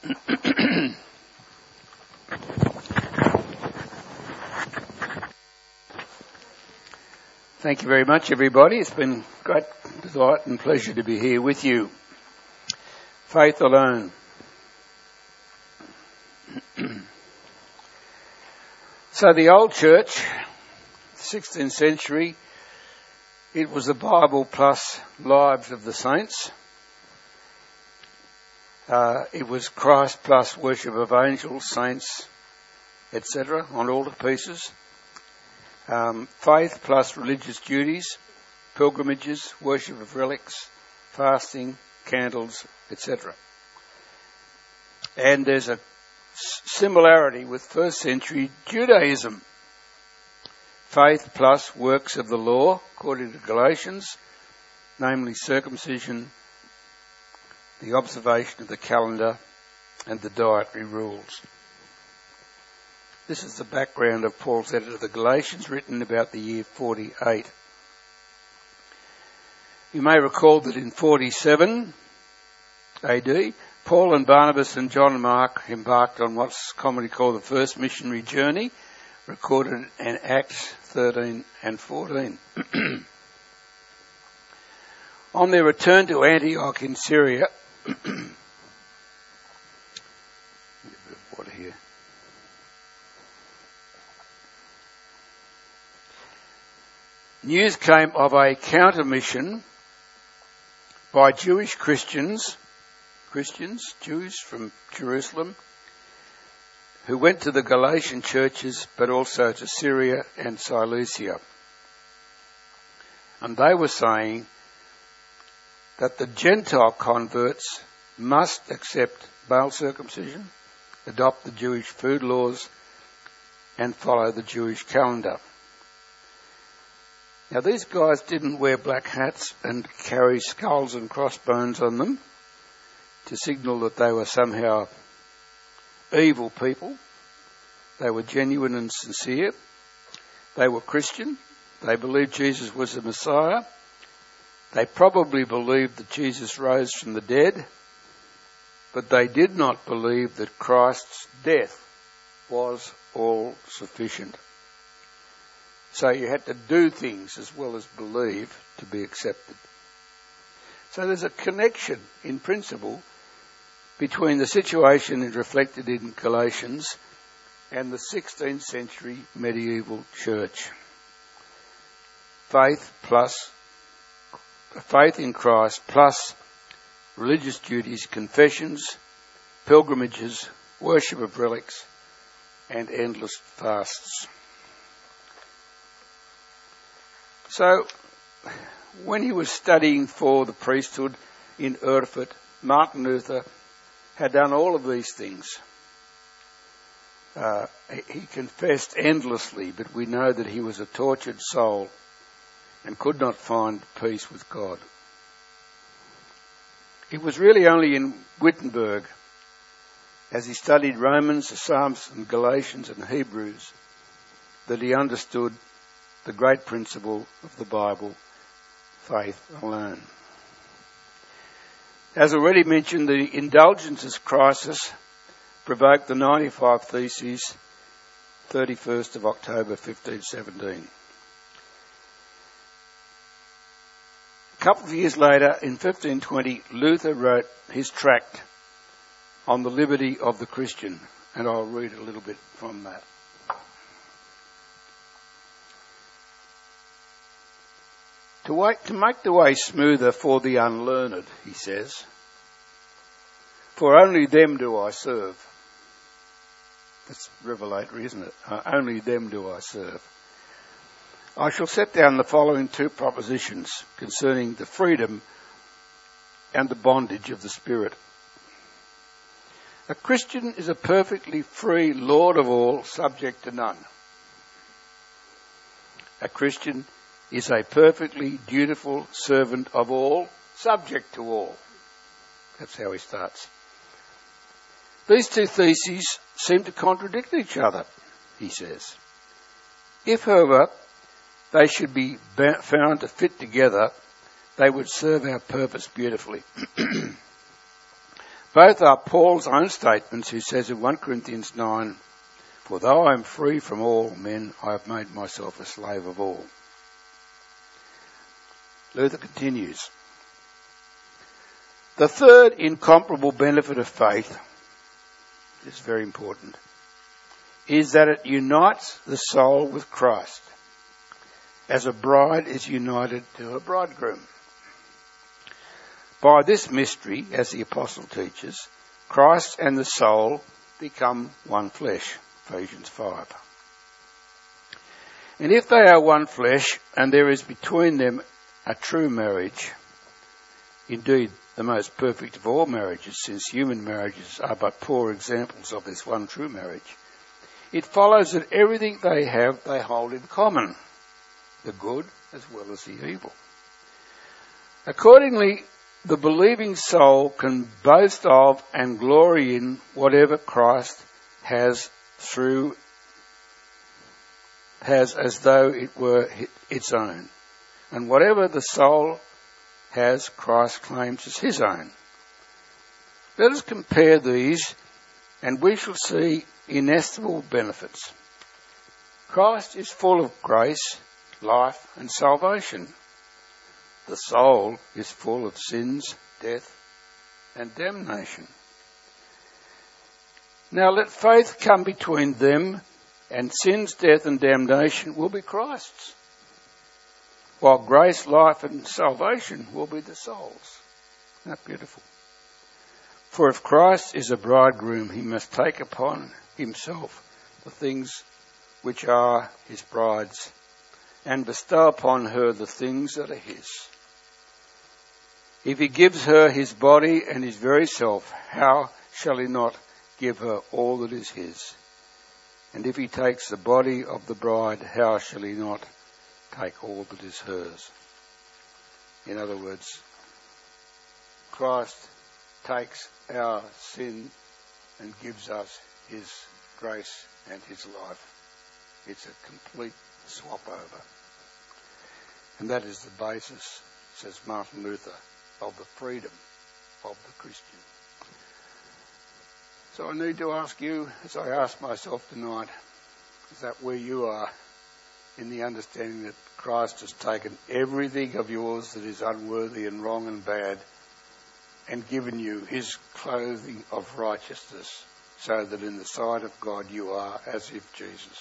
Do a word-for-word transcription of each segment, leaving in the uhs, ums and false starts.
Thank you very much, everybody. It's been great delight and pleasure to be here with you. Faith alone. So the old church, sixteenth century, it was the Bible plus lives of the saints. Uh, it was Christ plus worship of angels, saints, et cetera, on all the pieces. Um, faith plus religious duties, pilgrimages, worship of relics, fasting, candles, et cetera. And there's a similarity with first century Judaism. Faith plus works of the law, according to Galatians, namely circumcision, the observation of the calendar, and the dietary rules. This is the background of Paul's letter to the Galatians, written about the year forty-eight. You may recall that in forty-seven A D, Paul and Barnabas and John Mark embarked on what's commonly called the first missionary journey, recorded in Acts thirteen and fourteen. On their return to Antioch in Syria, water here. News came of a counter mission by Jewish Christians, Christians, Jews from Jerusalem, who went to the Galatian churches but also to Syria and Cilicia. And they were saying that the Gentile converts must accept male circumcision, adopt the Jewish food laws, and follow the Jewish calendar. Now, these guys didn't wear black hats and carry skulls and crossbones on them to signal that they were somehow evil people. They were genuine and sincere. They were Christian. They believed Jesus was the Messiah. They probably believed that Jesus rose from the dead, but they did not believe that Christ's death was all sufficient. So you had to do things as well as believe to be accepted. So there's a connection in principle between the situation reflected in Galatians and the sixteenth century medieval church. Faith plus, faith in Christ plus religious duties, confessions, pilgrimages, worship of relics, and endless fasts. So, when he was studying for the priesthood in Erfurt, Martin Luther had done all of these things. Uh, he confessed endlessly, but we know that he was a tortured soul and could not find peace with God. It was really only in Wittenberg, as he studied Romans, the Psalms and Galatians and Hebrews, that he understood the great principle of the Bible, faith alone. As already mentioned, the indulgences crisis provoked the ninety-five Theses, thirty-first of October fifteen seventeen. A couple of years later, in fifteen twenty, Luther wrote his tract on the liberty of the Christian, and I'll read a little bit from that. To, wait, to make the way smoother for the unlearned, he says, for only them do I serve. That's revelatory, isn't it? Uh, only them do I serve. I shall set down the following two propositions concerning the freedom and the bondage of the Spirit. A Christian is a perfectly free Lord of all, subject to none. A Christian is a perfectly dutiful servant of all, subject to all. That's how he starts. These two theses seem to contradict each other, he says. If, however, they should be found to fit together, they would serve our purpose beautifully. Both are Paul's own statements, who says in First Corinthians nine, "For though I am free from all men, I have made myself a slave of all." Luther continues, "The third incomparable benefit of faith," this is very important, "is that it unites the soul with Christ, as a bride is united to her bridegroom. By this mystery, as the apostle teaches, Christ and the soul become one flesh." Ephesians five. "And if they are one flesh, and there is between them a true marriage, indeed the most perfect of all marriages, since human marriages are but poor examples of this one true marriage, it follows that everything they have they hold in common, the good as well as the evil. Accordingly, the believing soul can boast of and glory in whatever Christ has through has as though it were its own, and whatever the soul has, Christ claims as his own. Let us compare these, and we shall see inestimable benefits. Christ is full of grace, life, and salvation. The soul is full of sins, death, and damnation. Now let faith come between them, and sins, death, and damnation will be Christ's, while grace, life, and salvation will be the soul's. Isn't that beautiful? For if Christ is a bridegroom, he must take upon himself the things which are his bride's, and bestow upon her the things that are his. If he gives her his body and his very self, how shall he not give her all that is his? And if he takes the body of the bride, how shall he not take all that is hers? In other words, Christ takes our sin and gives us his grace and his life. It's a complete swap over. And that is the basis, says Martin Luther, of the freedom of the Christian. So I need to ask you, as I ask myself tonight, is that where you are in the understanding that Christ has taken everything of yours that is unworthy and wrong and bad and given you his clothing of righteousness, so that in the sight of God you are as if Jesus?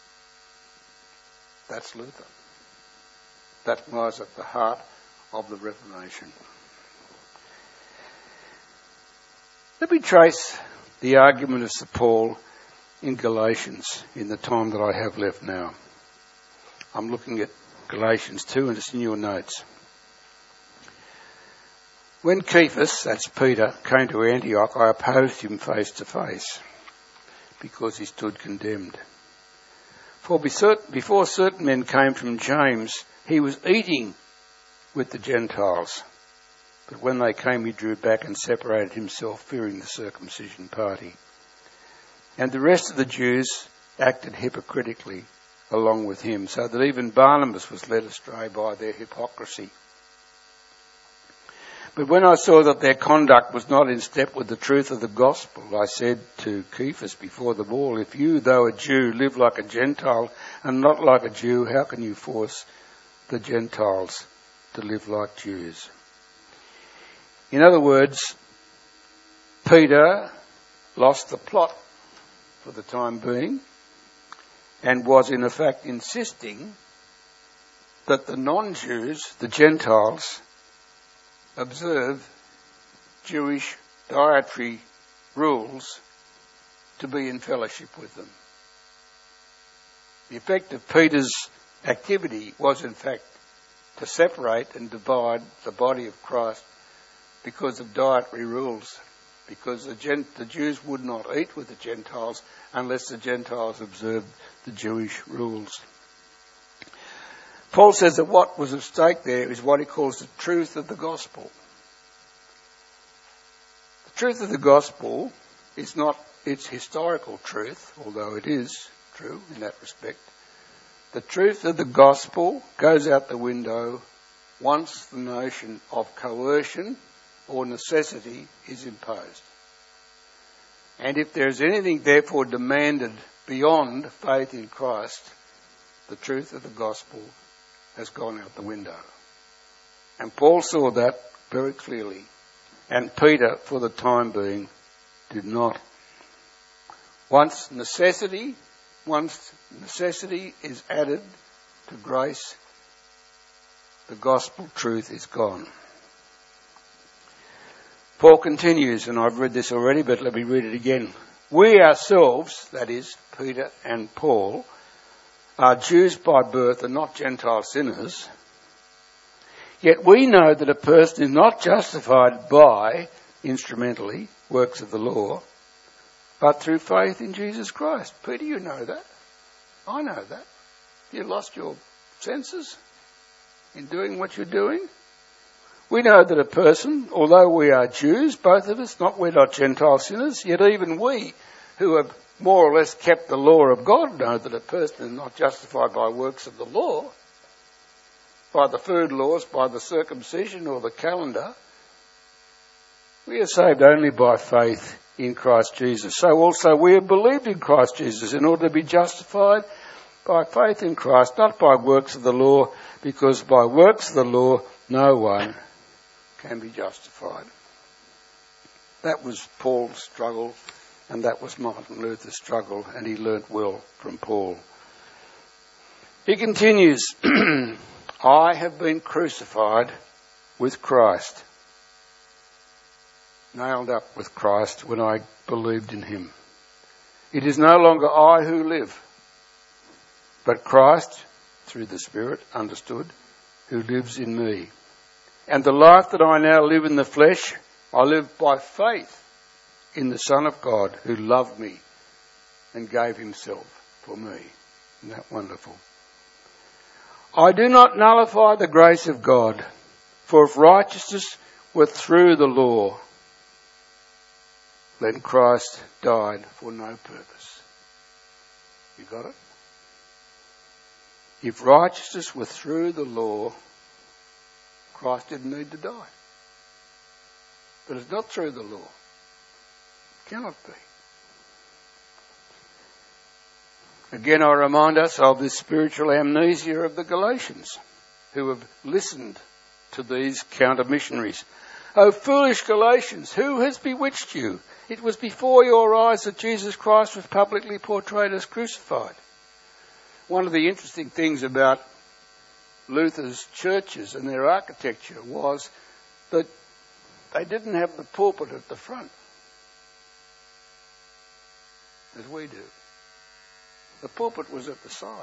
That's Luther. That lies at the heart of the Reformation. Let me trace the argument of Saint Paul in Galatians in the time that I have left now. I'm looking at Galatians two, and it's in your notes. When Cephas, that's Peter, came to Antioch, I opposed him face to face, because he stood condemned. For before certain men came from James, he was eating with the Gentiles. But when they came, he drew back and separated himself, fearing the circumcision party. And the rest of the Jews acted hypocritically along with him, so that even Barnabas was led astray by their hypocrisy. But when I saw that their conduct was not in step with the truth of the gospel, I said to Cephas before them all, if you, though a Jew, live like a Gentile and not like a Jew, how can you force the Gentiles to live like Jews? In other words, Peter lost the plot for the time being and was in effect insisting that the non-Jews, the Gentiles, observe Jewish dietary rules to be in fellowship with them. The effect of Peter's activity was in fact to separate and divide the body of Christ because of dietary rules, because the, Gent- the Jews would not eat with the Gentiles unless the Gentiles observed the Jewish rules. Paul says that what was at stake there is what he calls the truth of the gospel. The truth of the gospel is not its historical truth, although it is true in that respect. The truth of the gospel goes out the window once the notion of coercion or necessity is imposed. And if there is anything therefore demanded beyond faith in Christ, the truth of the gospel has gone out the window. And Paul saw that very clearly. And Peter, for the time being, did not. Once necessity, once necessity is added to grace, the gospel truth is gone. Paul continues, and I've read this already, but let me read it again. We ourselves, that is, Peter and Paul, are Jews by birth and not Gentile sinners. Yet we know that a person is not justified by, instrumentally, works of the law, but through faith in Jesus Christ. Peter, you know that. I know that. You lost your senses in doing what you're doing. We know that a person, although we are Jews, both of us, not we're not Gentile sinners, yet even we who have more or less kept the law of God know that a person is not justified by works of the law, by the food laws, by the circumcision or the calendar. We are saved only by faith in Christ Jesus. So also we have believed in Christ Jesus in order to be justified by faith in Christ, not by works of the law, because by works of the law no one can be justified. That was Paul's struggle, and that was Martin Luther's struggle, and he learnt well from Paul. He continues, I have been crucified with Christ, nailed up with Christ when I believed in him. It is no longer I who live, but Christ, through the Spirit, understood, who lives in me. And the life that I now live in the flesh, I live by faith in the Son of God who loved me and gave himself for me. Isn't that wonderful? I do not nullify the grace of God, for if righteousness were through the law, then Christ died for no purpose. You got it? If righteousness were through the law, Christ didn't need to die. But it's not through the law. It cannot be. Again, I remind us of this spiritual amnesia of the Galatians, who have listened to these counter-missionaries. O foolish Galatians, who has bewitched you? It was before your eyes that Jesus Christ was publicly portrayed as crucified. One of the interesting things about Luther's churches and their architecture was that they didn't have the pulpit at the front, as we do. The pulpit was at the side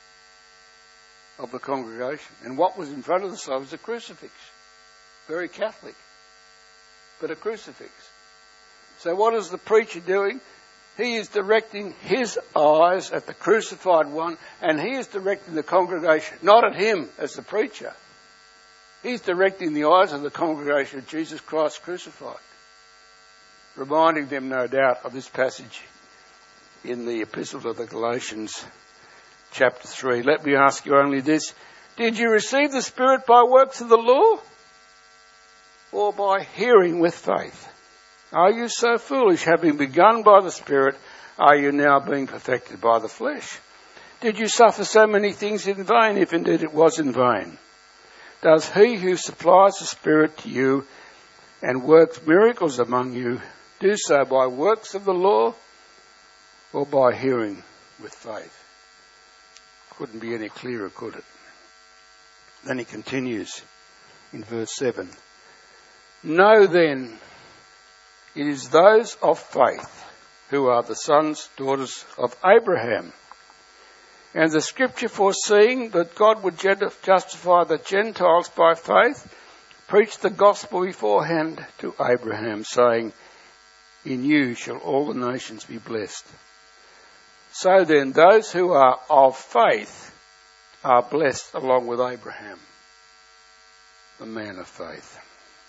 of the congregation. And what was in front of the side was a crucifix. Very Catholic, but a crucifix. So what is the preacher doing? He is directing his eyes at the crucified one, and he is directing the congregation, not at him as the preacher. He's directing the eyes of the congregation at Jesus Christ crucified, reminding them, no doubt, of this passage in the Epistle to the Galatians, chapter three. Let me ask you only this. Did you receive the Spirit by works of the law, or by hearing with faith? Are you so foolish? Having begun by the Spirit, are you now being perfected by the flesh? Did you suffer so many things in vain, if indeed it was in vain? Does he who supplies the Spirit to you and works miracles among you do so by works of the law or by hearing with faith? Couldn't be any clearer, could it? Then he continues in verse seven. Know then, it is those of faith who are the sons, daughters of Abraham. And the scripture, foreseeing that God would justify the Gentiles by faith, preached the gospel beforehand to Abraham, saying, in you shall all the nations be blessed. So then, those who are of faith are blessed along with Abraham, the man of faith.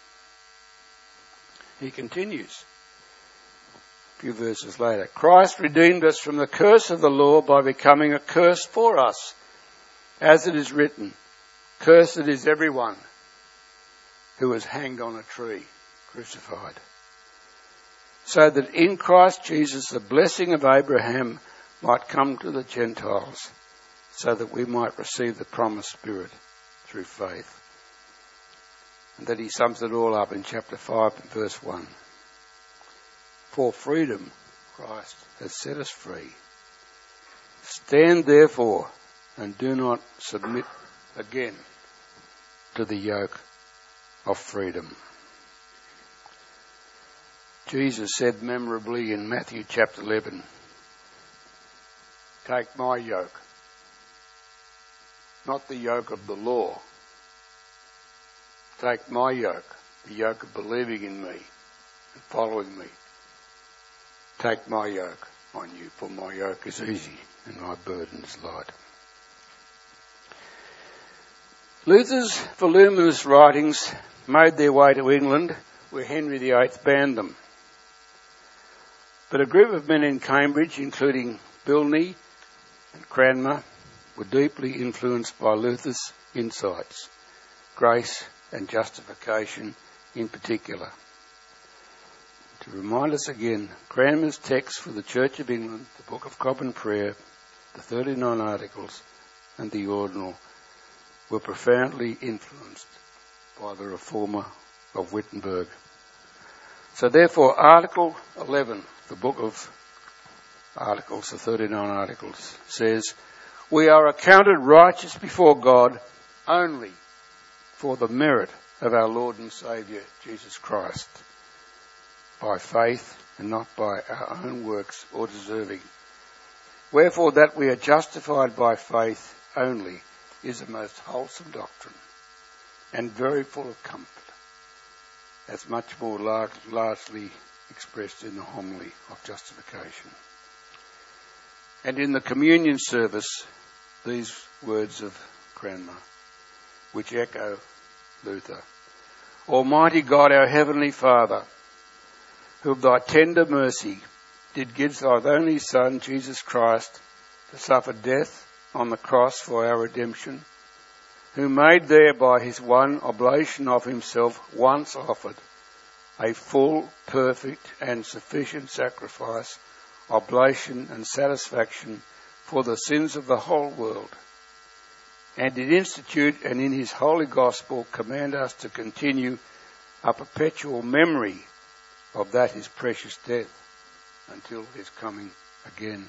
He continues a few verses later. Christ redeemed us from the curse of the law by becoming a curse for us. As it is written, cursed is everyone who is hanged on a tree, crucified. so that in Christ Jesus the blessing of Abraham might come to the Gentiles, so that we might receive the promised Spirit through faith. And then he sums it all up in chapter five and verse one. For freedom Christ has set us free. Stand therefore and do not submit again to the yoke of freedom. Jesus said memorably in Matthew chapter eleven, take my yoke, not the yoke of the law. Take my yoke, the yoke of believing in me and following me. Take my yoke on you, for my yoke is easy and my burden is light. Luther's voluminous writings made their way to England, where Henry the Eighth banned them. But a group of men in Cambridge, including Bilney and Cranmer, were deeply influenced by Luther's insights, grace and justification in particular. To remind us again, Cranmer's text for the Church of England, the Book of Common Prayer, the thirty-nine Articles and the Ordinal were profoundly influenced by the Reformer of Wittenberg. So therefore, Article eleven, the Book of Articles, the thirty-nine Articles, says, we are accounted righteous before God only for the merit of our Lord and Saviour, Jesus Christ, by faith and not by our own works or deserving. Wherefore that we are justified by faith only is a most wholesome doctrine and very full of comfort, as much more large, largely expressed in the homily of justification. And in the communion service, these words of Cranmer, which echo Luther. Almighty God, our Heavenly Father, who of thy tender mercy did give thy only Son, Jesus Christ, to suffer death on the cross for our redemption, who made there by his one oblation of himself once offered a full, perfect and sufficient sacrifice, oblation and satisfaction for the sins of the whole world, and did institute and in his holy gospel command us to continue a perpetual memory of that his precious death until his coming again.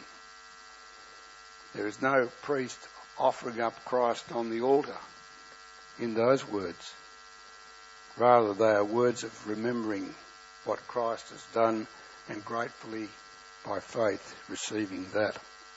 There is no priest offering up Christ on the altar in those words. Rather, they are words of remembering what Christ has done and gratefully, by faith, receiving that.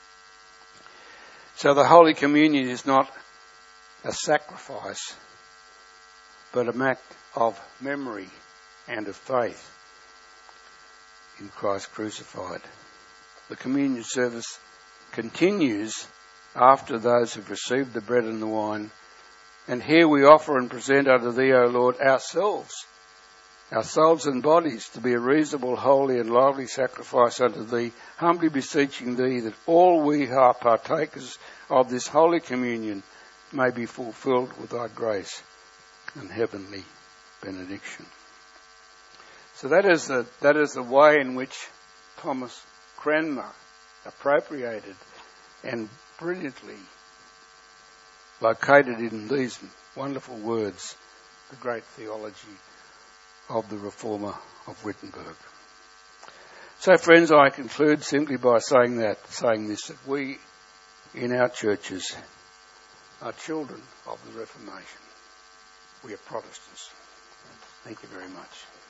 So the Holy Communion is not a sacrifice, but an act of memory and of faith in Christ crucified. The communion service continues after those who've received the bread and the wine, and here we offer and present unto thee, O Lord, ourselves, our souls and bodies, to be a reasonable, holy and lively sacrifice unto thee, humbly beseeching thee that all we who are partakers of this holy communion may be fulfilled with thy grace and heavenly benediction. So that is the, that is the way in which Thomas Cranmer appropriated and brilliantly located in these wonderful words the great theology of the Reformer of Wittenberg. So friends, I conclude simply by saying that, saying this, that we in our churches are children of the Reformation. We are Protestants. Thank you very much.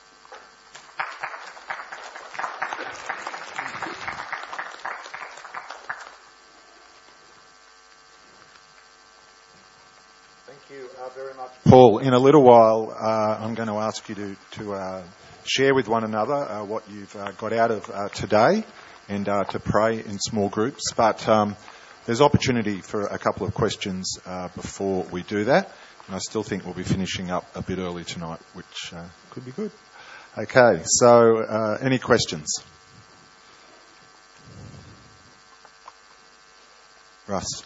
Thank you uh, very much, Paul. In a little while, uh, I'm going to ask you to, to uh, share with one another uh, what you've uh, got out of uh, today and uh, to pray in small groups. But um, there's opportunity for a couple of questions uh, before we do that. And I still think we'll be finishing up a bit early tonight, which uh, could be good. Okay, so uh, any questions? Russ.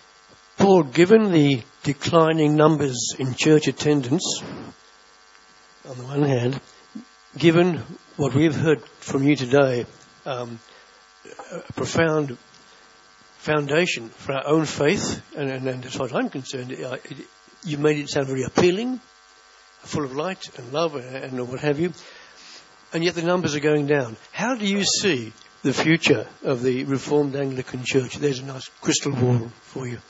Paul, given the declining numbers in church attendance, on the one hand, given what we've heard from you today, um, a profound foundation for our own faith, and, and, and as far as I'm concerned, uh, it, you made it sound very appealing, full of light and love and, and what have you, and yet the numbers are going down. How do you see the future of the Reformed Anglican Church? There's a nice crystal ball for you.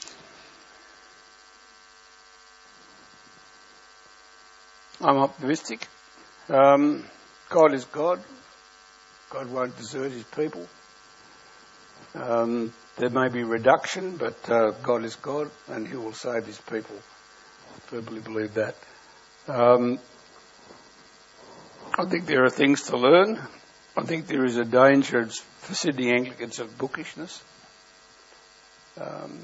I'm optimistic. Um, God is God. God won't desert his people. Um, there may be reduction, but uh, God is God and he will save his people. I firmly believe that. Um, I think there are things to learn. I think there is a danger for Sydney Anglicans of bookishness. Um,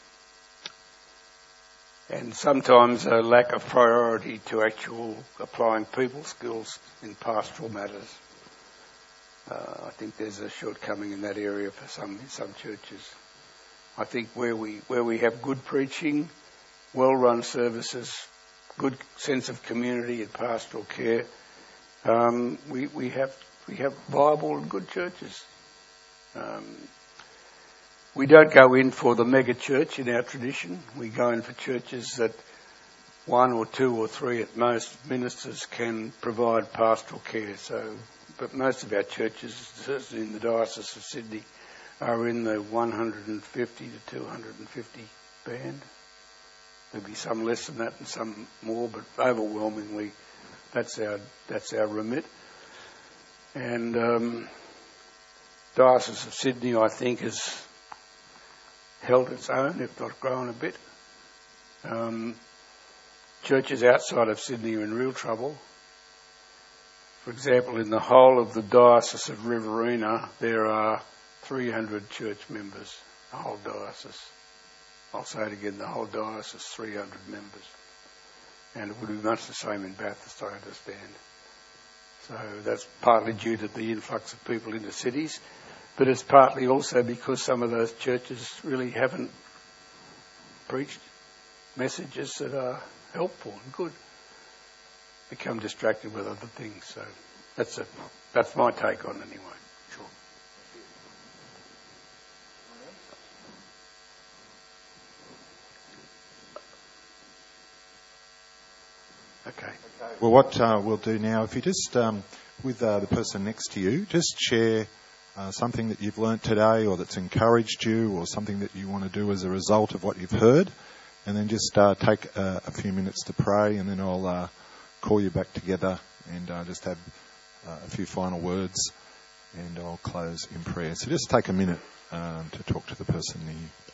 and sometimes a lack of priority to actual applying people skills in pastoral matters. Uh, I think there's a shortcoming in that area for some in some churches. I think where we where we have good preaching, well-run services, good sense of community and pastoral care, um, we we have we have viable and good churches. Um, we don't go in for the mega church in our tradition. We go in for churches that one or two or three at most ministers can provide pastoral care. So, but most of our churches, certainly in the Diocese of Sydney, are in the one hundred fifty to two hundred fifty band. There'll be some less than that and some more, but overwhelmingly, that's our that's our remit. And um, Diocese of Sydney, I think, has held its own, if not grown a bit. Um, churches outside of Sydney are in real trouble. For example, in the whole of the Diocese of Riverina, there are three hundred church members, the whole diocese. I'll say it again, the whole diocese, three hundred members. And it would be much the same in Bathurst, I understand. So that's partly due to the influx of people into cities, but it's partly also because some of those churches really haven't preached messages that are helpful and good. Become distracted with other things. So that's a, that's my take on it anyway. Sure. Okay. Well, what uh, we'll do now, if you just, um, with uh, the person next to you, just share uh, something that you've learnt today or that's encouraged you or something that you want to do as a result of what you've heard, and then just uh, take uh, a few minutes to pray, and then I'll uh, call you back together and uh, just have uh, a few final words, and I'll close in prayer. So just take a minute um, to talk to the person near you.